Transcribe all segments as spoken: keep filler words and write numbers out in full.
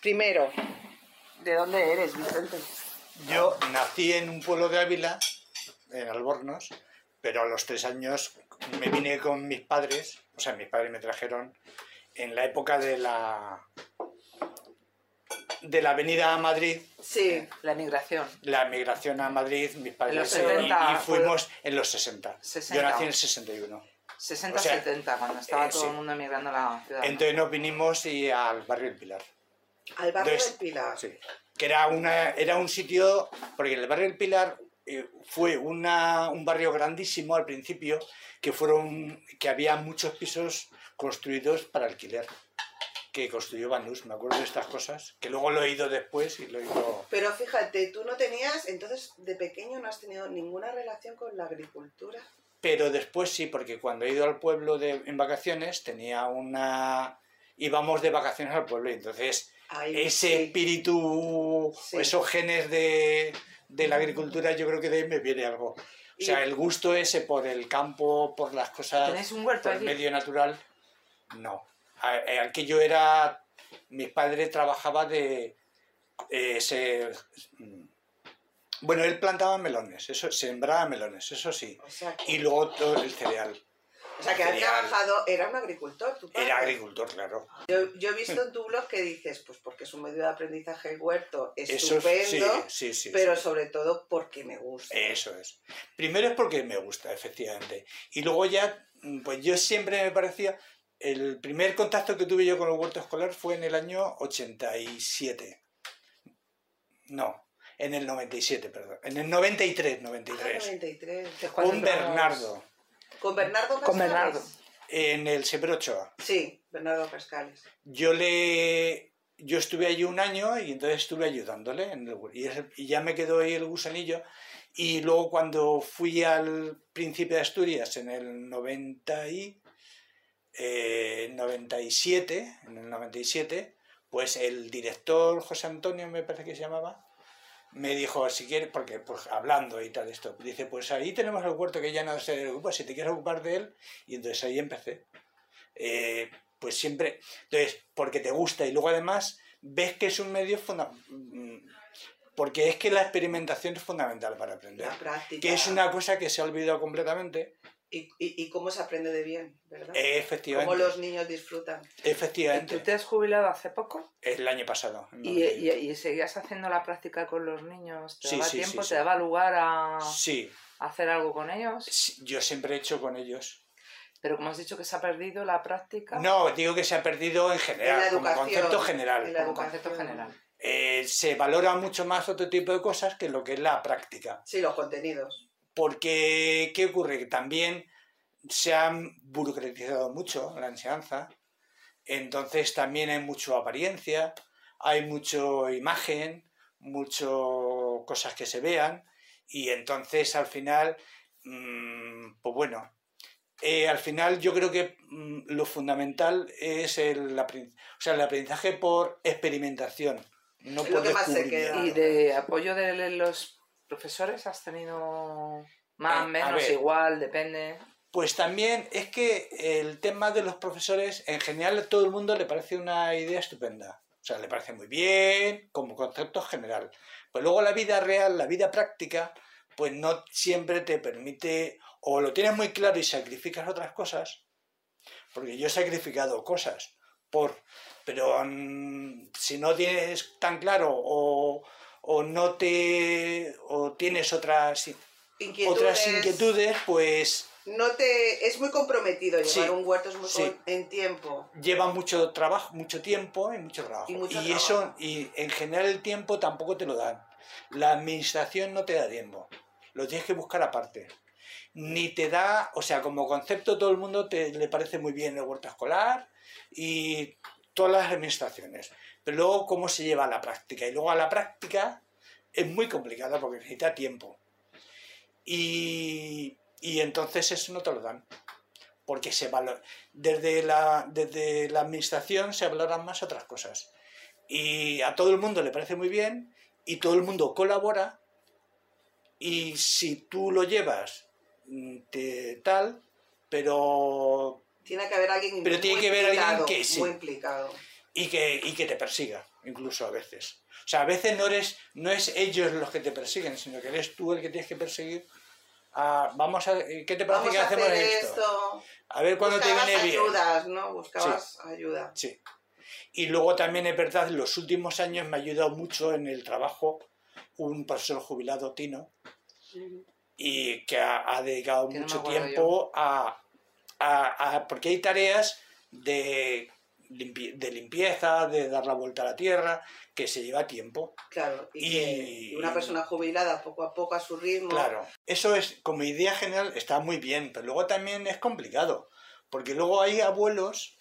Primero, ¿de dónde eres, Vicente? Yo nací en un pueblo de Ávila, en Albornoz, pero a los tres años me vine con mis padres, o sea, mis padres me trajeron en la época de la de la avenida a Madrid. Sí, la migración. La migración a Madrid, mis padres En los setenta, y, y fuimos en los sesenta. sesenta. Yo nací en el sesenta y uno. sesenta, o sea, setenta, cuando estaba eh, todo sí. el mundo emigrando a la ciudad. Entonces nos vinimos y al barrio del Pilar. Al barrio Entonces, del Pilar. Sí, que era, una, era un sitio, porque el barrio del Pilar eh, fue una, un barrio grandísimo al principio, que, fueron, que había muchos pisos construidos para alquiler, que construyó Banús, me acuerdo de estas cosas, que luego lo he ido después y lo he ido... Pero fíjate, tú no tenías, entonces de pequeño no has tenido ninguna relación con la agricultura. Pero después sí, porque cuando he ido al pueblo de, en vacaciones tenía una... íbamos de vacaciones al pueblo y entonces... Ahí, ese sí. espíritu, Sí. esos genes de, de la agricultura, yo creo que de ahí me viene algo. O sea, Y- el gusto ese por el campo, por las cosas, ¿Tenéis un huerto por el allí? medio natural, no. A- eh, Al que yo era, mi padre trabajaba de... eh, se, bueno, él plantaba melones, eso, sembraba melones, eso sí. O sea, que, Y luego todo el cereal. o sea, que has cereal. trabajado, era un agricultor, tu padre. Era agricultor, claro. Yo, yo he visto en tu blog que dices, pues porque es un medio de aprendizaje el huerto Eso estupendo, sí, sí, sí. pero sí. sobre todo porque me gusta. Eso es. Primero es porque me gusta, efectivamente. Y luego ya, pues yo siempre me parecía... El primer contacto que tuve yo con el huerto escolar fue en el año ochenta y siete. No, en el noventa y siete, perdón. En el noventa y tres, noventa y Ah, tres. noventa y tres. Que es cuando Con entramos- Bernardo, ¿Con Bernardo Con Cascales? Bernardo. en el Severo Ochoa. Sí, Bernardo Cascales. Yo le... Yo estuve allí un año y entonces estuve ayudándole. En el, y, es- y ya me quedó ahí el gusanillo. Y luego cuando fui al Príncipe de Asturias en el noventa y... Eh, noventa y siete, en el noventa y siete, pues el director José Antonio, me parece que se llamaba, me dijo, si quieres, porque pues hablando y tal esto, dice, pues ahí tenemos el huerto que ya no se ocupa, si te quieres ocupar de él, y entonces ahí empecé. Eh, pues siempre, entonces, porque te gusta y luego además ves que es un medio fundamental, porque es que la experimentación es fundamental para aprender, La práctica. que es una cosa que se ha olvidado completamente. Y, y, y cómo se aprende de bien, ¿verdad? Eh, efectivamente. Cómo los niños disfrutan. Efectivamente. ¿Tú te has jubilado hace poco? El año pasado. en ¿Y, noventa y uno. y, y seguías haciendo la práctica con los niños? ¿Te Sí, daba sí, tiempo? sí, ¿Te sí. daba lugar a Sí, hacer algo con ellos? sí, yo siempre he hecho con ellos. Pero como has dicho que se ha perdido la práctica... No, digo que se ha perdido en general, En la como educación, concepto general. en la como educación. concepto general. Eh, se valora mucho más otro tipo de cosas que lo que es la práctica. Sí, los contenidos. Porque, ¿qué ocurre? Que también se ha burocratizado mucho la enseñanza, entonces también hay mucha apariencia, hay mucho imagen, mucho cosas que se vean, y entonces al final, mmm, pues bueno, eh, al final yo creo que mmm, lo fundamental es el, aprendiz- o sea, el aprendizaje por experimentación, no Es por lo que más se descubrimiento. queda. ¿Y de apoyo de los profesores has tenido más, A- a menos, ver. igual, depende? Pues también es que el tema de los profesores, en general a todo el mundo le parece una idea estupenda. O sea, le parece muy bien como concepto general. Pues luego la vida real, la vida práctica, pues no siempre te permite, o lo tienes muy claro y sacrificas otras cosas, porque yo he sacrificado cosas, por, pero mm, si no tienes tan claro o, o no te, o tienes otras, Inquietudes. otras inquietudes, pues... No te... Es muy comprometido llevar Sí, un huerto, es muy sí. con- en tiempo. Lleva mucho trabajo, mucho tiempo y mucho trabajo. Y mucho eso, trabajo. y en general el tiempo tampoco te lo dan. La administración no te da tiempo. Lo tienes que buscar aparte. Ni te da, o sea, como concepto todo el mundo te, le parece muy bien el huerto escolar y todas las administraciones. Pero luego cómo se lleva a la práctica. Y luego a la práctica es muy complicada porque necesita tiempo. Y, y entonces eso no te lo dan. Porque se valora, desde la, desde la administración se valoran más otras cosas. Y a todo el mundo le parece muy bien y todo el mundo colabora y si tú lo llevas te, tal, pero, Tiene que haber alguien pero muy tiene que haber implicado, alguien que sí. muy implicado. y que, y que te persiga, incluso a veces. O sea, a veces no, eres, no es ellos los que te persiguen, sino que eres tú el que tienes que perseguir. A, vamos a, ¿qué te parece que hacemos esto? esto? A ver cuándo te viene bien. Ayudas, ¿no? Buscabas sí. ayuda. Sí. Y luego también es verdad, en los últimos años me ha ayudado mucho en el trabajo un profesor jubilado, Tino, uh-huh. y que ha, ha dedicado que mucho no tiempo a, a, a... porque hay tareas de, limpi, de limpieza, de dar la vuelta a la tierra, que se lleva tiempo. Claro, y, y una persona jubilada poco a poco a su ritmo... Claro, eso es, como idea general está muy bien, pero luego también es complicado, porque luego hay abuelos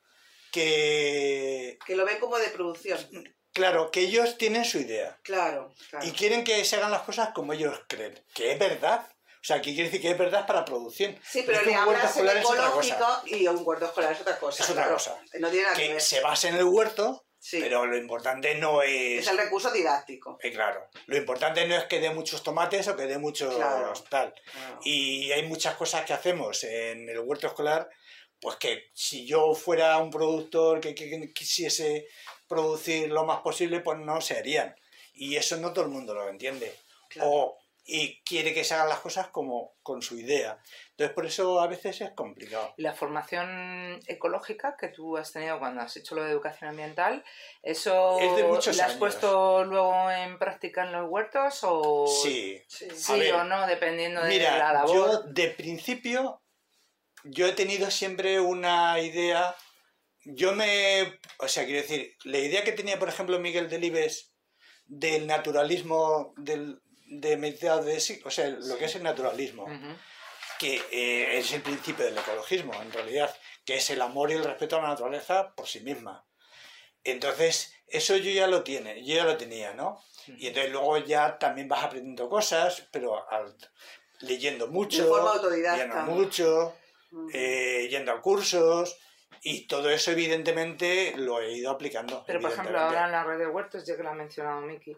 que... que lo ven como de producción. Claro, que ellos tienen su idea. Claro, claro. Y quieren que se hagan las cosas como ellos creen. Que es verdad. O sea, que quiere decir que es verdad para producción. Sí, pero le hablas en ecológico y un huerto escolar es otra cosa. Es otra claro. cosa. No tiene nada que, que ver. se basa en el huerto, sí. pero lo importante no es... Es el recurso didáctico. Eh, claro. Lo importante no es que dé muchos tomates o que dé muchos claro. tal. Claro. Y hay muchas cosas que hacemos en el huerto escolar, pues que si yo fuera un productor que, que, que quisiese producir lo más posible, pues no se harían. Y eso no todo el mundo lo entiende. Claro. O, y quiere que se hagan las cosas como con su idea. Entonces, por eso a veces es complicado. ¿Y la formación ecológica que tú has tenido cuando has hecho lo de educación ambiental, eso es de muchos la has años. puesto luego en práctica en los huertos? O... Sí. Sí, sí ver, o no, dependiendo de mira, la labor. Yo, de principio, yo he tenido siempre una idea... Yo me... O sea, quiero decir, la idea que tenía, por ejemplo, Miguel Delibes del naturalismo, del, de mediados de siglo, o sea, lo que es el naturalismo, uh-huh. que eh, es el principio del ecologismo, en realidad, que es el amor y el respeto a la naturaleza por sí misma. Entonces, eso yo ya lo tiene, yo ya lo tenía, ¿no? Uh-huh. Y entonces luego ya también vas aprendiendo cosas, pero al, leyendo mucho, de forma autodidacta. leyendo mucho, uh-huh. eh, yendo a cursos... Y todo eso, evidentemente, lo he ido aplicando. Pero, por ejemplo, ahora en la red de huertos, ya que lo ha mencionado Miki,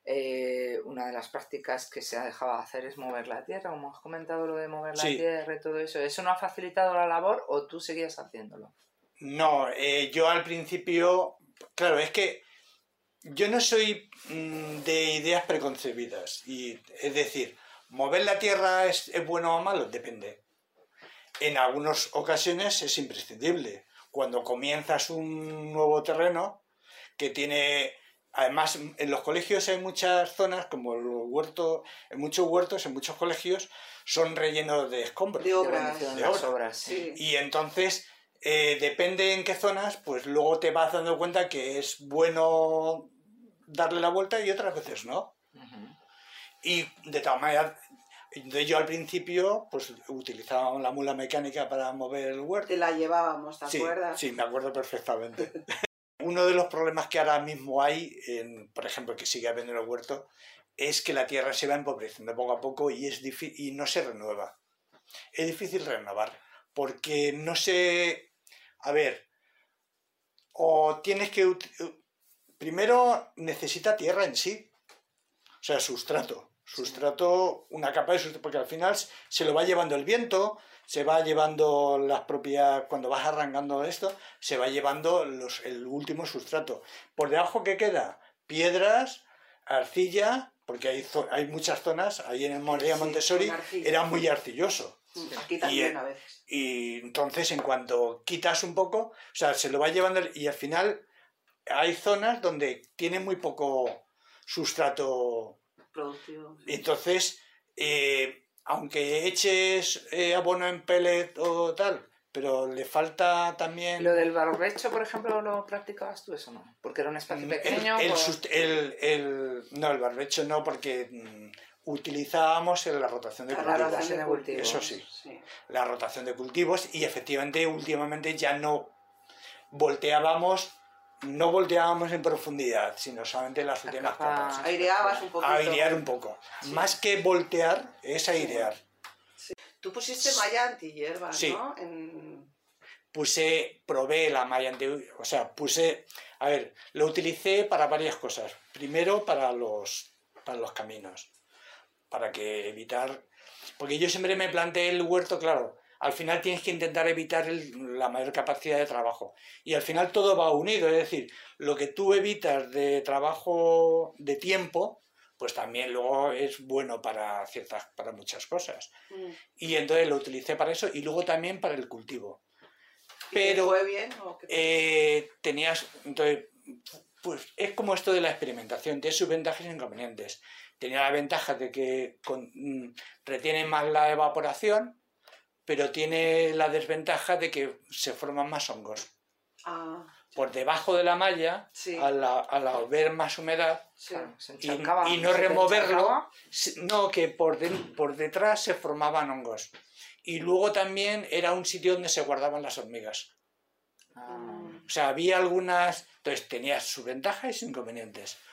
eh, una de las prácticas que se ha dejado hacer es mover la tierra, como has comentado lo de mover la sí. tierra y todo eso. ¿Eso no ha facilitado la labor o tú seguías haciéndolo? No, eh, yo al principio... Claro, es que yo no soy mmm, de ideas preconcebidas. Y, es decir, ¿mover la tierra es, es bueno o malo? Depende. En algunas ocasiones es imprescindible. Cuando comienzas un nuevo terreno que tiene... Además, en los colegios hay muchas zonas, como los huertos, en muchos huertos, en muchos colegios, son rellenos de escombros. De obras. De, de obras, obras sí. Y entonces, eh, depende en qué zonas, pues luego te vas dando cuenta que es bueno darle la vuelta y otras veces no. Uh-huh. Y de tal manera... Entonces yo al principio pues utilizábamos la mula mecánica para mover el huerto. Te la llevábamos, ¿te sí, acuerdas? Sí, me acuerdo perfectamente. Uno de los problemas que ahora mismo hay, en, por ejemplo, que sigue habiendo en el huerto, es que la tierra se va empobreciendo poco a poco y, es y no se renueva. Es difícil renovar, porque no se... A ver, o tienes que... Primero necesita tierra en sí, o sea, sustrato. Sustrato, una capa de sustrato, porque al final se lo va llevando el viento, se va llevando las propias, cuando vas arrancando esto, se va llevando los, el último sustrato. Por debajo, ¿qué queda? Piedras, arcilla, porque hay, hay muchas zonas, ahí en el María Montessori sí, era muy arcilloso. Aquí también y, a veces. Y entonces, en cuanto quitas un poco, o sea, se lo va llevando y al final hay zonas donde tiene muy poco sustrato productivo. Entonces, eh, aunque eches eh, abono en pellet o tal, pero le falta también... ¿Lo del barbecho, por ejemplo, lo practicabas tú eso no? Porque era un espacio pequeño. El, el, pues... sust el, el, no, el barbecho no, porque mm, utilizábamos la rotación de cultivos. La rotación de cultivos. Eso sí, sí. La rotación de cultivos y efectivamente últimamente ya no volteábamos... No volteábamos en profundidad, sino solamente en las últimas capas. Aireabas un poquito. Airear un poco. Sí. Más que voltear, es airear. Sí. Tú pusiste malla antihierba, sí. ¿no? En... Puse, probé la malla antihierba, o sea, puse... A ver, lo utilicé para varias cosas. Primero, para los, para los caminos. Para que evitar... Porque yo siempre me planteé el huerto, claro, al final tienes que intentar evitar el, la mayor capacidad de trabajo. Y al final todo va unido, es decir, lo que tú evitas de trabajo de tiempo, pues también luego es bueno para ciertas, para muchas cosas. Mm. Y entonces lo utilicé para eso y luego también para el cultivo. Pero ¿fue bien o qué? Eh, tenías, entonces, pues es como esto de la experimentación, tiene sus ventajas e inconvenientes. Tenía la ventaja de que con, mm, retiene más la evaporación, pero tiene la desventaja de que se forman más hongos. Ah. Por debajo de la malla, sí. al, al haber más humedad, sí. y, y no removerlo, no, que por, de, por detrás se formaban hongos. Y luego también era un sitio donde se guardaban las hormigas. Ah. O sea, había algunas... Entonces tenía sus ventajas y sus inconvenientes.